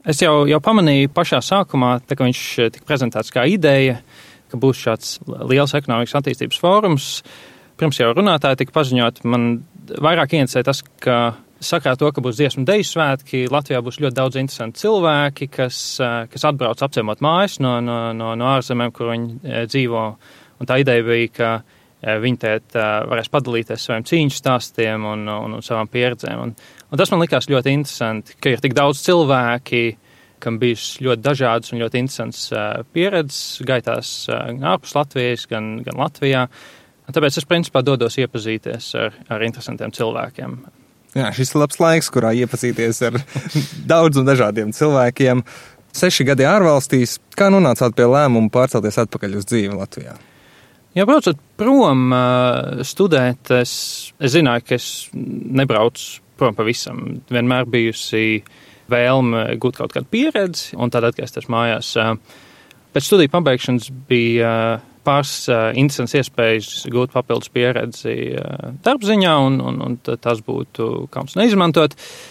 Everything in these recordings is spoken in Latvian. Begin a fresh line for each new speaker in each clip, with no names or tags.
Es jau pamanīju pašā sākumā, tā, ka viņš tika prezentēts kā ideja, ka būs šāds liels ekonomikas attīstības fórums. Pirms jau runātāji tika paziņot, man vairāk interesē tas, ka sakrā to, ka būs dziesmu deju svētki, Latvijā būs ļoti daudz interesanti cilvēki, kas atbrauc apciemot mājas no ārzemēm, kur viņi dzīvo. Un tā ideja bija, ka viņi tēt varēs padalīties saviem cīņu stāstiem un savām pieredzēm. Un tas man likās ļoti interesanti, ka ir tik daudz cilvēki, kam bijis ļoti dažādas un ļoti interesants pieredzes gaitās ārpus Latvijas, gan Latvijā. Un tāpēc es principā dodos iepazīties ar interesantiem cilvēkiem.
Jā, šis ir labs laiks, kurā iepazīties ar daudz un dažādiem cilvēkiem. 6 gadi ārvalstīs, kā nonācāt pie lēmumu pārcelties atpakaļ uz dzīvi Latvijā?
Jā, braucot prom studēt, es zināju, ka es nebraucu prom pavisam. Vienmēr bijusi vēlme gūt kaut kādu pieredzi un tad atgriezties mājās. Pēc studiju pabeigšanas bija pāris interesants iespējas gūt papildus pieredzi darbziņā un tas būtu kauns neizmantot.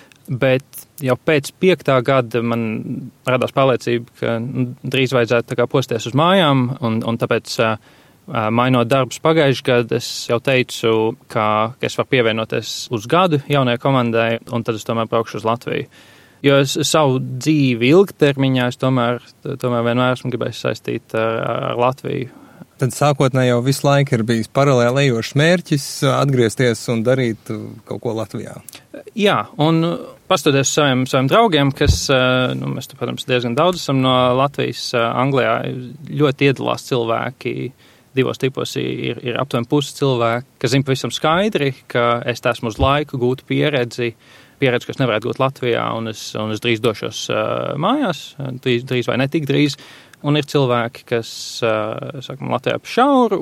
Bet jau pēc 5. gada man radās pārliecība, ka drīz vajadzētu tā kā posties uz mājām un tāpēc mainot darbus pagājušajā gadā, es jau teicu, ka es varu pievienoties uz gadu jaunajai komandai, un tad es tomēr braukšu uz Latviju. Jo es savu dzīvi ilgtermiņā es tomēr vienmēr esmu gribējis saistīt ar Latviju.
Tad sākotnēji jau visu laiku ir bijis paralēli ejošs mērķis atgriezties un darīt kaut ko Latvijā.
Jā, un pastoties saviem draugiem, kas, mēs, protams, diezgan daudz esam no Latvijas, Anglijā, ļoti iedalās cilvēki. 2 tipos ir aptuveni pusi cilvēki, kas zina pavisam skaidri, ka es esmu uz laiku gūtu pieredzi, kas nevarētu gūt Latvijā, un es drīz došos mājās, drīz vai netik drīz. Un ir cilvēki, kas, sakam, Latvijā pa šauru,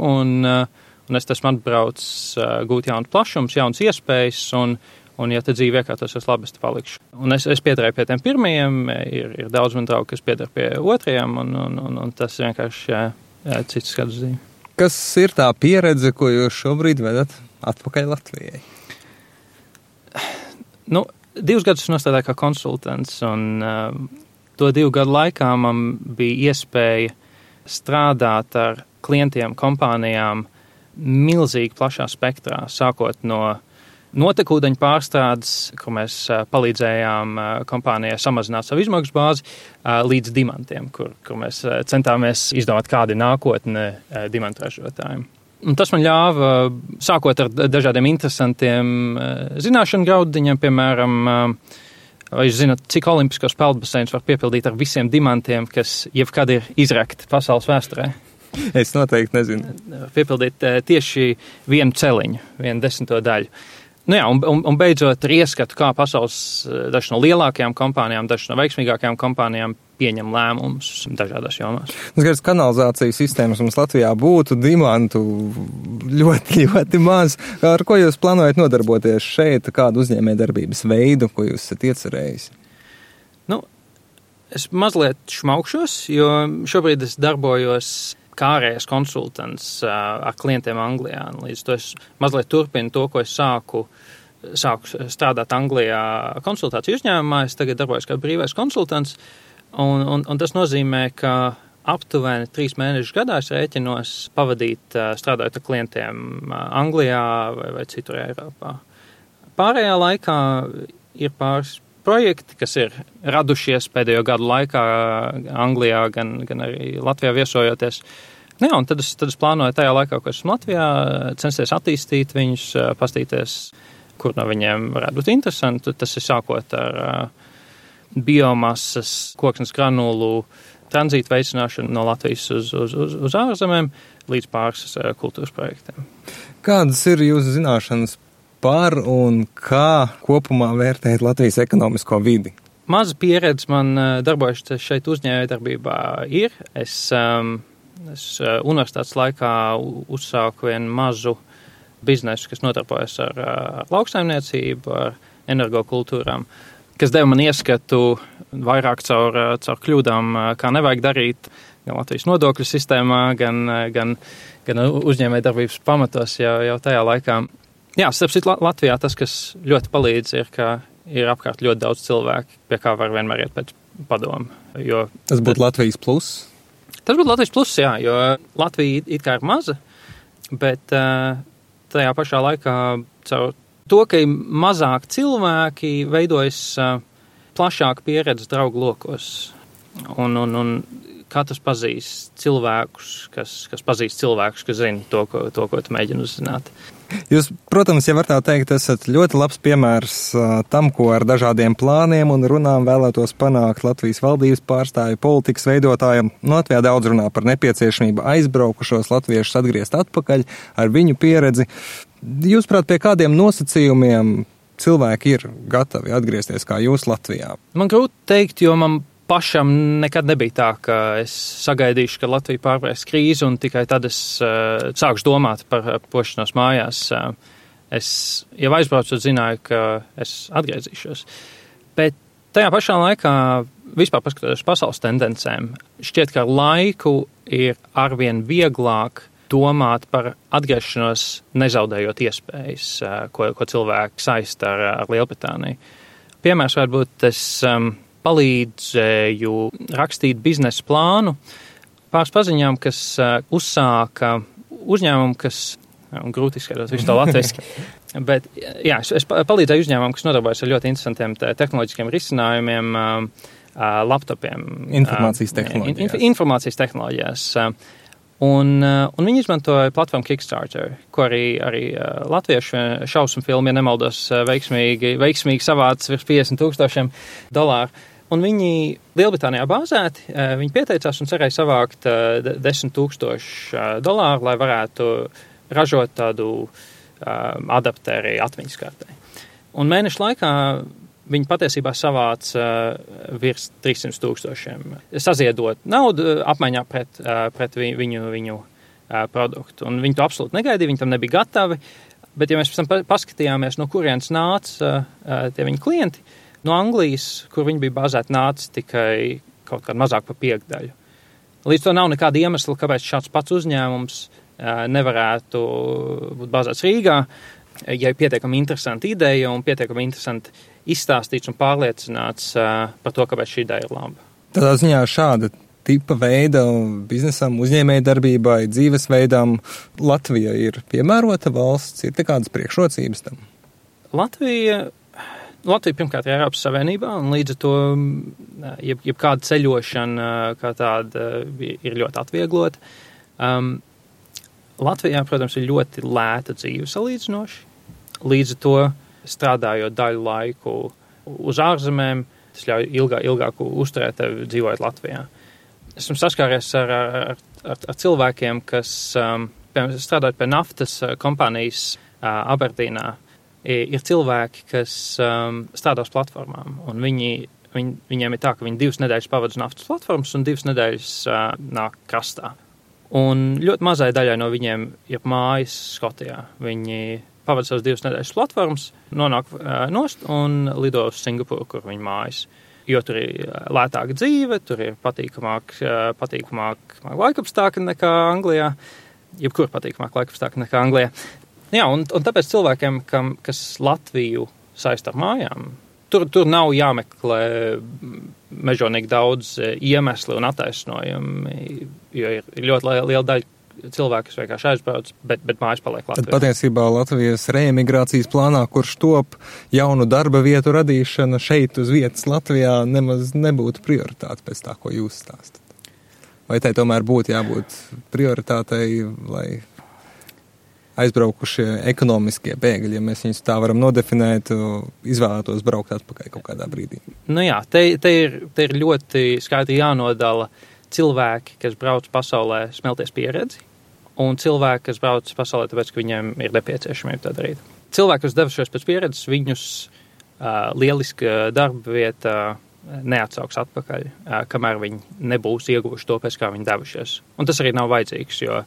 un es esmu atbraucis gūt jaunas plašums, jaunas iespējas, un ja te dzīve iekārtosies labi, es te palikšu. Un es piederēju pie tiem pirmajiem, ir daudz man draugu, kas pieder pie otrajiem, un tas vienkārši cits skats dzīve.
Kas ir tā pieredze, ko jūs šobrīd vedat atpakaļ Latvijai?
2 gadus nostādāju kā konsultants, un to 2 gadu laikā man bija iespēja strādāt ar klientiem, kompānijām milzīgi plašā spektrā, sākot no notekūdeņu pārstrādes, kur mēs palīdzējām kompānijai samazināt savu izmaksu bāzi, līdz dimantiem, kur mēs centāmies izdomāt, kāda ir nākotne dimantu ražotājiem. Un tas man ļāva, sākot ar dažādiem interesantiem zināšanu graudiņiem, piemēram, vai jūs zināt, cik olimpiskos peldbaseinus var piepildīt ar visiem dimantiem, kas jebkad ir izrakti pasaules vēsturē?
Es noteikti nezinu.
Piepildīt tieši 1 celiņu, 1/10 daļu. Un beidzot ar ieskatu, kā pasaules dažas no lielākajām kompānijām, dažas no veiksmīgākajām kompānijām pieņem lēmumus dažādās jomās.
Skaidrs, kanalizācijas sistēmas mums Latvijā būtu, dimantu ļoti, ļoti maz. Ar ko jūs plānojat nodarboties šeit? Kādu uzņēmējdarbības veidu, ko jūs esat iecerējis?
Es mazliet šmaukšos, jo šobrīd es darbojos kā ārējais konsultants ar klientiem Anglijā. Līdz to es mazliet turpinu to, ko es sāku strādāt Anglijā konsultāciju uzņēmumā. Es tagad darbojos kā brīvais konsultants, un tas nozīmē, ka aptuveni 3 mēnešus gadā es rēķinos pavadīt strādājot ar klientiem Anglijā vai citur Eiropā. Pārējā laikā ir pāris projekti, kas ir radušies pēdējo gadu laikā Anglijā, gan arī Latvijā viesojoties. Un tad es plānoju tajā laikā, ko esmu Latvijā, censties attīstīt viņus, pastīties, kur no viņiem varētu būt interesanti. Tas ir sākot ar biomasas, koksnes granulu tranzītu veicināšanu no Latvijas uz ārzemēm līdz pāris kultūras projektiem.
Kādas ir jūsu zināšanas par un kā kopumā vērtēt Latvijas ekonomisko vidi?
Maza pieredze man darbojušies šeit uzņēmējdarbībā ir. Es universitātes laikā uzsāku vienu mazu biznesu, kas notarpojas ar lauksaimniecību, ar energokultūrām, kas deva man ieskatu vairāk caur kļūdām, kā nevajag darīt gan Latvijas nodokļu sistēmā, gan uzņēmējdarbības pamatos jau tajā laikā. Jā, starp citu, Latvijā tas, kas ļoti palīdz, ir, ka ir apkārt ļoti daudz cilvēku, pie kā var vienmēr iet padomu. Jo
Tas būtu Latvijas plus?
Tas būtu Latvijas plus, jā, jo Latvija it kā ir maza, bet tajā pašā laikā caur to, ka mazāk cilvēki veidojas plašāka pieredze draugu lokos. Un katrs pazīst cilvēkus, kas pazīst cilvēkus, kas zina to, ko tu mēģini uzzināt.
Jūs, protams, ja var tā teikt, esat ļoti labs piemērs tam, ko ar dažādiem plāniem un runām vēlētos panākt Latvijas valdības pārstāvju politikas veidotājiem. Latvijā daudz runā par nepieciešamību aizbraukušos latviešus atgriezt atpakaļ ar viņu pieredzi. Jūs, prāt, pie kādiem nosacījumiem cilvēki ir gatavi atgriezties kā jūs Latvijā?
Man grūti teikt, jo man pašam nekad nebija tā, ka es sagaidīšu, ka Latvija pārvarēs krīzi un tikai tad es sākšu domāt par pošanos mājās. Es jau aizbraucu, zināju, ka es atgriezīšos. Bet tajā pašā laikā, vispār paskatoties pasaules tendencēm, šķiet, ka ar laiku ir arvien vieglāk domāt par atgriešanos, nezaudējot iespējas, ko cilvēki saista ar Lielbritāniju. Piemērs varētu būt, es palīdzēju rakstīt biznesa plānu pāris paziņām, kas uzsāka uzņēmumu, kas, grūti izskaidrot visu to latviski, bet jā, es palīdzēju uzņēmumu, kas nodarbojas ar ļoti interesantiem tehnoloģiskiem risinājumiem, laptopiem. Informācijas tehnoloģijās. Un viņi izmantoja platformu Kickstarter, ko arī latviešu šausmu filmu, ja nemaldos, veiksmīgi savāca virs $50,000. Un viņi Lielbritānijā bāzēti, viņi pieteicās un cerēja savākt $10,000, lai varētu ražot tādu adapteri atmiņas kartei. Un mēnešu laikā viņi patiesībā savāca virs $300,000, saziedot naudu apmaiņā pret viņu produktu. Un viņi to absolūti negaidīja, viņi tam nebija gatavi, bet ja mēs pēc tam paskatījāmies, no kurienes nāca tie viņu klienti, no Anglijas, kur viņi bija bāzēti, nāca tikai kaut kādu mazāk par piekdaļu. Līdz to nav nekāda iemesla, kāpēc šāds pats uzņēmums nevarētu būt bāzēts Rīgā, ja ir pietiekami interesanta ideja un pietiekami interesanti izstāstīts un pārliecināts par to, kāpēc šī ideja ir laba.
Tādā ziņā šāda tipa veida biznesam, uzņēmēja darbībai, dzīvesveidām Latvija ir piemērota valsts, ir te kādas priekšrocības tam?
Latvija pirmkārt ir Eiropas Savienībā, un līdz ar to jebkāda ceļošana kā tāda ir ļoti atvieglota. Latvijā, protams, ir ļoti lēta dzīve salīdzinoši. Līdz ar to strādājot daļu laiku uz ārzemēm, tas ļauj ilgāku uzturēt tevi dzīvojot Latvijā. Esmu saskāries ar cilvēkiem, kas strādājot pie naftas kompānijas Aberdīnā. Ir cilvēki, kas strādā uz platformām, un viņiem ir tā, ka viņi 2 nedēļas pavada uz naftas platformas un 2 nedēļas nāk krastā. Un ļoti mazai daļai no viņiem ir mājas Skotijā. Viņi pavada savas 2 nedēļas platformas, nonāk nost un lido uz Singapūru, kur viņi mājas. Jo tur ir lētāka dzīve, tur ir patīkamāk laikapstākļi nekā Anglijā, jebkur patīkamāk laikapstākļi nekā Anglijā. Jā, un tāpēc cilvēkiem, kas Latviju saista ar mājām, tur nav jāmeklē mežonīgi daudz iemesli un attaisnojumi, jo ir ļoti liela daļa cilvēku, kas vienkārši aizbrauc, bet mājas paliek Latvijā.
Tad patiesībā Latvijas reemigrācijas plānā, kurš top jaunu darba vietu radīšana šeit uz vietas Latvijā, nemaz nebūtu prioritāte pēc tā, ko jūs stāstat. Vai tai tomēr būtu jābūt prioritātei, lai aizbraukušie ekonomiskie bēgļi, ja mēs viņus tā varam nodefinēt, izvēlētos braukt atpakaļ kaut kādā brīdī?
Nu jā, te ir ļoti skaidri jānodala cilvēki, kas brauc pasaulē smelties pieredzi, un cilvēki, kas brauc pasaulē tāpēc, ka viņiem ir nepieciešamība tā darīt. Cilvēki, kas devušies pēc pieredzes, viņus lieliska darba vieta neatsauks atpakaļ, kamēr viņi nebūs ieguvuši to, pēc kā viņi devušies. Un tas arī nav vajadzīgs, jo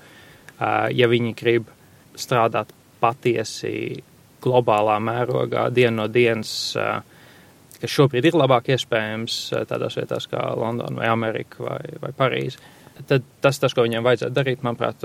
ja viņi grib strādāt patiesi globālā mērogā, dienu no dienas, kas šobrīd ir labāk iespējams tādās vietās kā Londona vai Amerika vai Parīze, tad tas, ko viņiem vajadzētu darīt, manuprāt,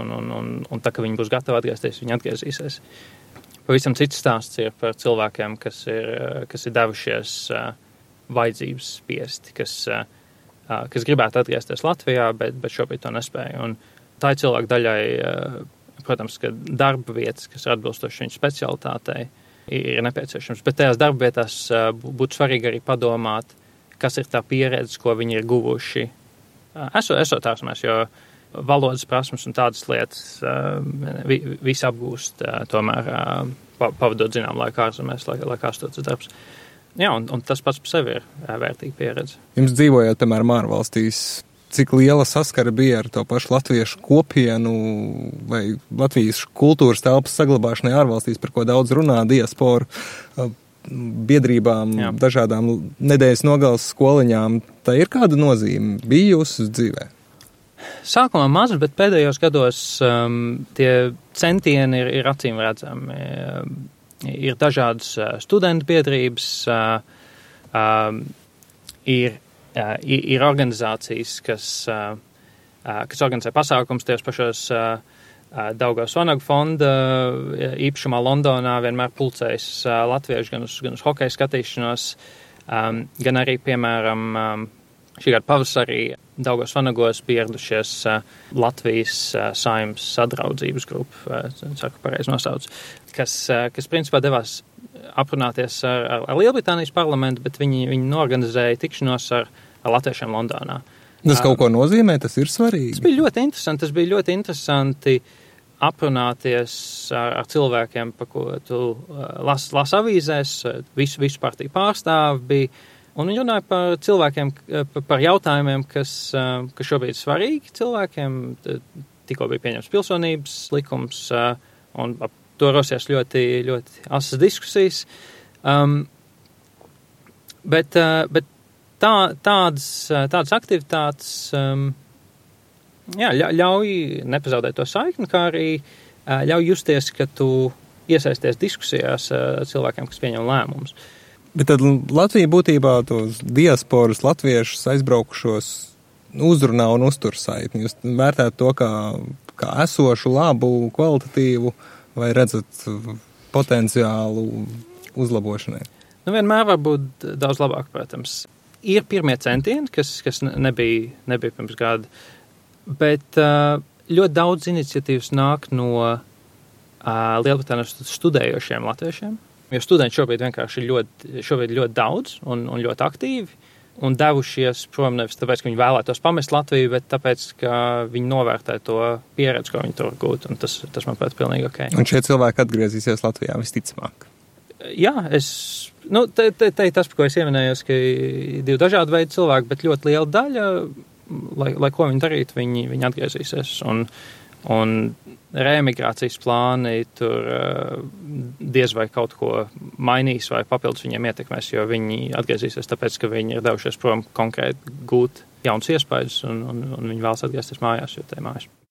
un tā, ka viņi būs gatavi atgriezties, viņi atgriezīsies. Pavisam cits stāsts ir par cilvēkiem, kas ir devušies vajadzības spiesti, kas gribētu atgriezties Latvijā, bet šobrīd to nespēja. Un tā ir cilvēku daļai, protams, ka darba vietas, kas ir atbilstoši viņu specialitātei, ir nepieciešams. Bet tajās darba vietās būtu svarīgi arī padomāt, kas ir tā pieredze, ko viņi ir guvuši esot ārzemēs, jo valodas prasmes un tādas lietas visi apgūst tomēr pavadot zinām laiku ārzemēs, lai kāstotas darbs. Jā, un tas pats par sevi ir vērtīga pieredze.
Jums dzīvojot, piemēram, ārvalstīs, cik liela saskara bija ar to pašu latviešu kopienu vai Latvijas kultūras telpas saglabāšanai ārvalstīs, par ko daudz runā, diasporu, biedrībām, dažādām nedēļas nogales skoliņām? Tā ir kāda nozīme? Bija jūsu dzīvē?
Sākumā maz, bet pēdējos gados tie centieni ir acīm redzami. Ir dažādas studentu biedrības, ir organizācijas, kas organizē pasākums tajos pašos Daugavas Vanagu fonda īpašumā Londonā vienmēr pulcējas latvieši gan uz hokeja skatīšanos, gan arī, piemēram, šī gada pavasarī Daugavas Vanagos pieradušies Latvijas Saeimas sadraudzības grupa, saku pareizi nosauc, kas principā devās aprunāties ar Lielbritānijas parlamentu, bet viņi norganizēja tikšanos ar latviešiem Londonā.
Tas kaut ko nozīmē, tas ir svarīgi.
Tas bija ļoti interesanti aprunāties ar cilvēkiem, pa ko tu las avīzēs, visu partiju pārstāvi bija. Un viņi runāja par cilvēkiem, par jautājumiem, kas šobrīd ir svarīgi cilvēkiem. Tikko bija pieņemts pilsonības likums, un ap to rosies ļoti, ļoti asas diskusijas. Bet tādas aktivitātes ļauj nepazaudēt to saikni, kā arī ļauj justies, ka tu iesaisties diskusijās ar cilvēkiem, kas pieņem lēmumus.
Bet tad Latvija būtībā tos diasporas latviešus aizbraukušos uzrunā un uztur saitni. Jūs vērtētu to kā esošu, labu, kvalitatīvu vai redzat potenciālu uzlabošanai?
Vienmēr var būt daudz labāk, protams. Ir pirmie centieni, kas nebija pirms gada, bet ļoti daudz iniciatīvas nāk no Lielbritānijas studējošiem latviešiem. Jo studenti šobrīd vienkārši ļoti daudz un ļoti aktīvi un devušies prom nevis tāpēc, ka viņi vēlētos pamest Latviju, bet tāpēc, ka viņi novērtē to pieredzi, ko viņi tur gūt, un tas manuprāt, pilnīgi ok.
Un šie cilvēki atgriezīsies Latvijā visticamāk?
Jā, te tas, par ko es ieminējos, ka divi dažādi veidi cilvēki, bet ļoti liela daļa, lai ko viņi darītu, viņi atgriezīsies, un reemigrācijas plāni tur diez vai kaut ko mainīs vai papildus viņiem ietekmēs, jo viņi atgriezīsies tāpēc, ka viņi ir devušies prom konkrēti gūt jauns iespējas un viņi vēlas atgriezties mājās, jo te mājas.